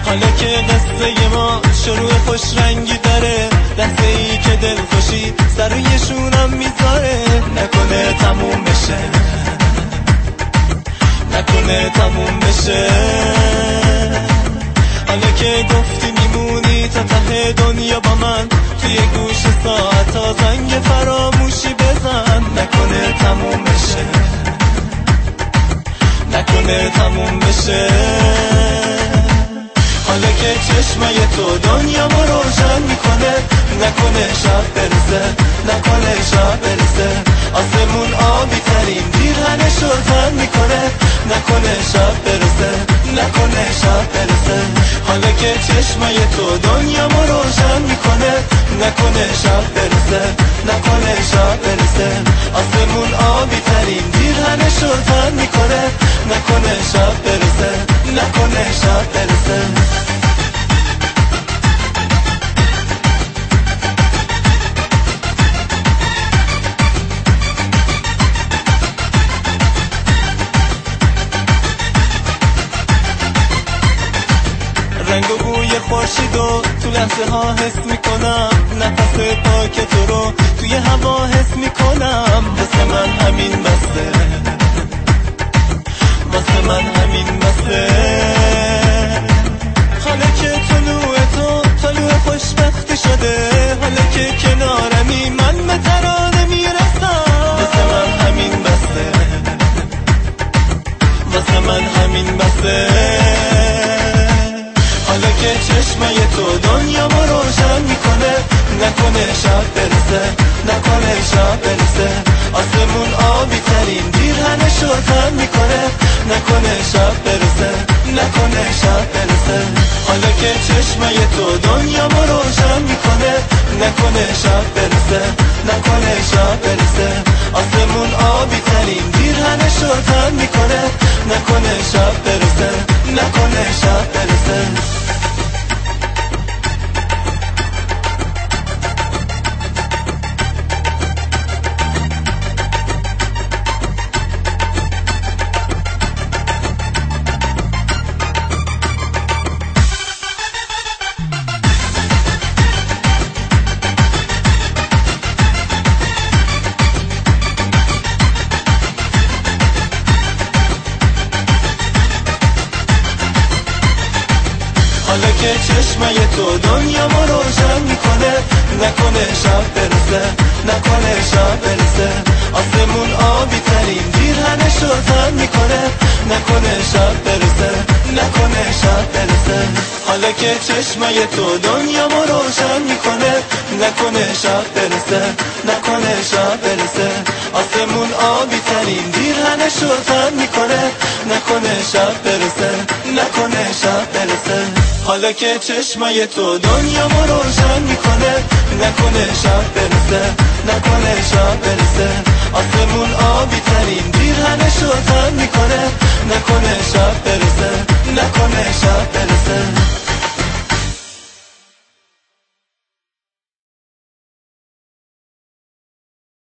حالا که قصه ما شروع خوش رنگی داره، لحظه ای که دل خوشی سر روی شونم میذاره. نکنه تموم بشه، نکنه تموم بشه. حالا که گفتی میمونی تا ته دنیا با من، توی گوش ساعتا زنگ فراموشی بزن. نکنه تموم بشه، نکنه تموم بشه. حالا که چشمای تو دنیا ما روشن میکنه، نکنه شب برسه، نکنه شب برسه. آسمون آبی ترین پیرهنش رو تن میکنه، نکنه شب برسه، نکنه شب برسه. حالا که چشمای تو دنیا ما روشن میکنه، نکنه شب برسه، نکنه شب برسه. آسمون آبی ترین پیرهنش رو تن میکنه، نکنه شب برسه، نکنه شب برسه. رنگ و بوی خورشیدو تو لحظه ها حس میکنم، نفس پاک تو رو توی هوا حس میکنم. واسه من همین بسته، واسه من همین بسته. حالا که طلوع خوشبختی شده، حالا که کنارمی من به ترانه میرسم. واسه من همین بسته، واسه من همین بسته. حالا که چشمای تو دنیا ما روشن میکنه، نکنه شب برسه، نکنه شب برسه. آسمون آبی ترین پیرهنش رو تن میکنه، نکنه شب برسه، نکنه شب برسه. حالا که چشمای تو دنیا ما روشن میکنه، نکنه شب برسه، نکنه شب برسه. آسمون آبی ترین پیرهنش رو تن میکنه، نکنه شب برسه، نکنه شب برسه. حالا که چشمای تو دنیا ما روشن میکنه، نکنه شب برسه، نکنه شب برسه. آسمون آبی ترین پیرهنش رو تن میکنه، نکنه شب برسه، نکنه شب برسه. حالا که چشمای تو دنیا ما روشن میکنه، نکنه شب برسه، نکنه شب برسه. آسمون آبی ترین پیرهنش رو تن میکنه، نکنه شب برسه، نکنه شب برسه. حالا که چشمای تو دنیا ما روشن میکنه، نکنه شب برسه، نکنه شب برسه. آسمون آبی ترین پیرهنش رو تن میکنه، نکنه شب برسه، نکنه شب برسه.